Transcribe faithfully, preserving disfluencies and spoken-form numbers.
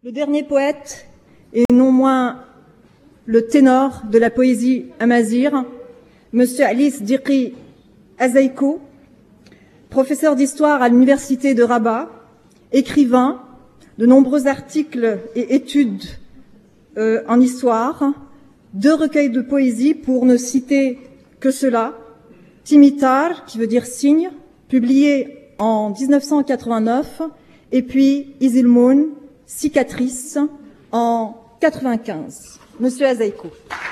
Le dernier poète, et non moins le ténor de la poésie amazighe, Monsieur Ali Siddiqi Azaïko, professeur d'histoire à l'université de Rabat, écrivain, de nombreux articles et études euh, en histoire, deux recueils de poésie pour ne citer que cela, Timitar, qui veut dire signe, publié en mille neuf cent quatre-vingt-neuf, et puis Izilmoun, cicatrice, en quatre-vingt-quinze. Monsieur Azaïko.